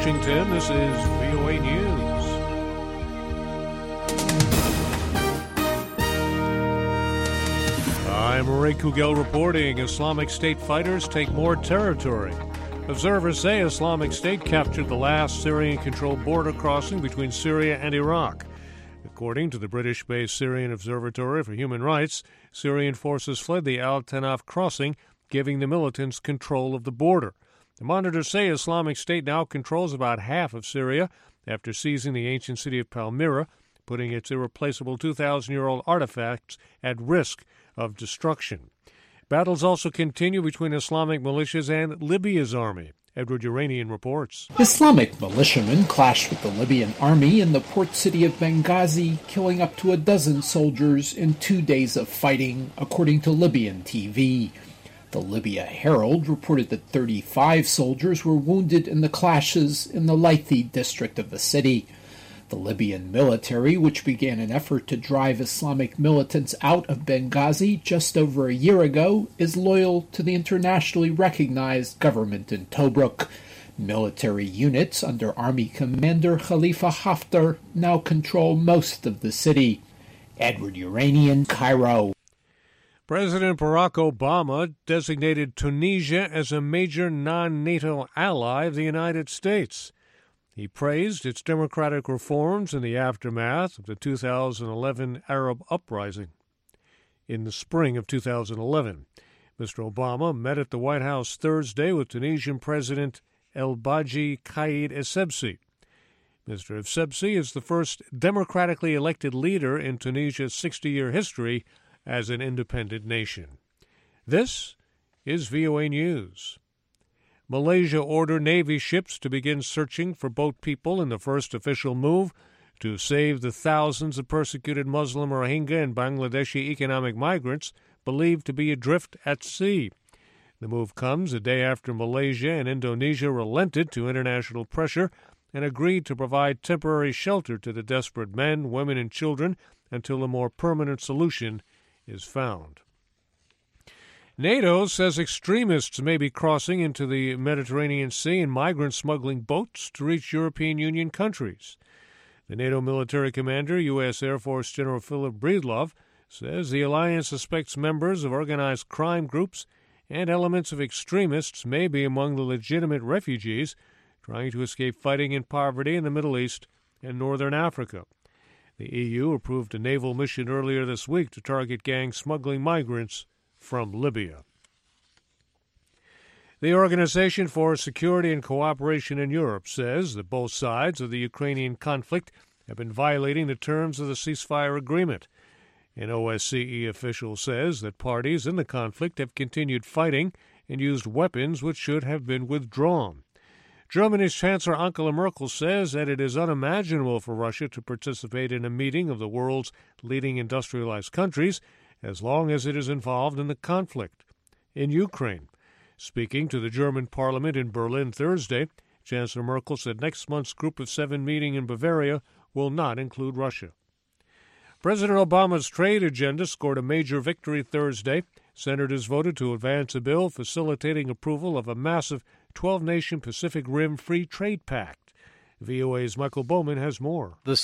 Washington, this is VOA News. I'm Ray Kugel reporting. Islamic State fighters take more territory. Observers say Islamic State captured the last Syrian-controlled border crossing between Syria and Iraq. According to the British-based Syrian Observatory for Human Rights, Syrian forces fled the Al-Tanaf crossing, giving the militants control of the border. The monitors say Islamic State now controls about half of Syria after seizing the ancient city of Palmyra, putting its irreplaceable 2,000-year-old artifacts at risk of destruction. Battles also continue between Islamic militias and Libya's army. Edward Uranian reports. Islamic militiamen clashed with the Libyan army in the port city of Benghazi, killing up to a dozen soldiers in 2 days of fighting, according to Libyan TV. The Libya Herald reported that 35 soldiers were wounded in the clashes in the Laithi district of the city. The Libyan military, which began an effort to drive Islamic militants out of Benghazi just over a year ago, is loyal to the internationally recognized government in Tobruk. Military units under Army Commander Khalifa Haftar now control most of the city. Edward Uranian, Cairo. President Barack Obama designated Tunisia as a major non-NATO ally of the United States. He praised its democratic reforms in the aftermath of the 2011 Arab uprising. In the spring of 2011, Mr. Obama met at the White House Thursday with Tunisian President El-Badji Caid Essebsi. Mr. Essebsi is the first democratically elected leader in Tunisia's 60-year history as an independent nation. This is VOA News. Malaysia ordered Navy ships to begin searching for boat people in the first official move to save the thousands of persecuted Muslim Rohingya and Bangladeshi economic migrants believed to be adrift at sea. The move comes a day after Malaysia and Indonesia relented to international pressure and agreed to provide temporary shelter to the desperate men, women, and children until a more permanent solution is found. NATO says extremists may be crossing into the Mediterranean Sea in migrant smuggling boats to reach European Union countries. The NATO military commander, U.S. Air Force General Philip Breedlove, says the alliance suspects members of organized crime groups and elements of extremists may be among the legitimate refugees trying to escape fighting and poverty in the Middle East and northern Africa. The EU approved a naval mission earlier this week to target gang smuggling migrants from Libya. The Organization for Security and Cooperation in Europe says that both sides of the Ukrainian conflict have been violating the terms of the ceasefire agreement. An OSCE official says that parties in the conflict have continued fighting and used weapons which should have been withdrawn. Germany's Chancellor Angela Merkel says that it is unimaginable for Russia to participate in a meeting of the world's leading industrialized countries as long as it is involved in the conflict. In Ukraine, speaking to the German parliament in Berlin Thursday, Chancellor Merkel said next month's Group of Seven meeting in Bavaria will not include Russia. President Obama's trade agenda scored a major victory Thursday. Senators voted to advance a bill facilitating approval of a massive 12-nation Pacific Rim Free Trade Pact. VOA's Michael Bowman has more. The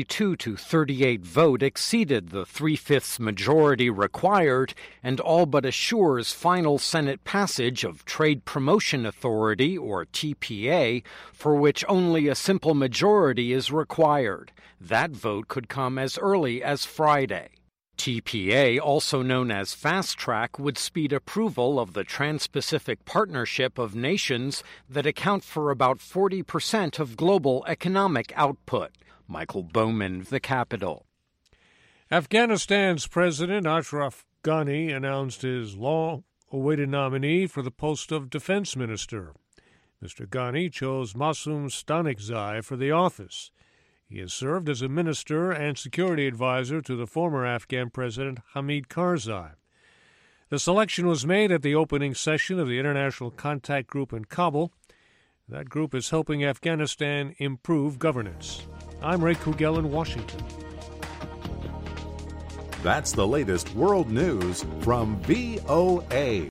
62-38 vote exceeded the 3/5 majority required and all but assures final Senate passage of Trade Promotion Authority, or TPA, for which only a simple majority is required. That vote could come as early as Friday. TPA, also known as Fast Track, would speed approval of the Trans-Pacific Partnership of nations that account for about 40% of global economic output. Michael Bowman, The Capitol. Afghanistan's President Ashraf Ghani announced his long-awaited nominee for the post of defense minister. Mr. Ghani chose Masum Stanikzai for the office. He has served as a minister and security advisor to the former Afghan President Hamid Karzai. The selection was made at the opening session of the International Contact Group in Kabul. That group is helping Afghanistan improve governance. I'm Ray Kugel in Washington. That's the latest world news from VOA.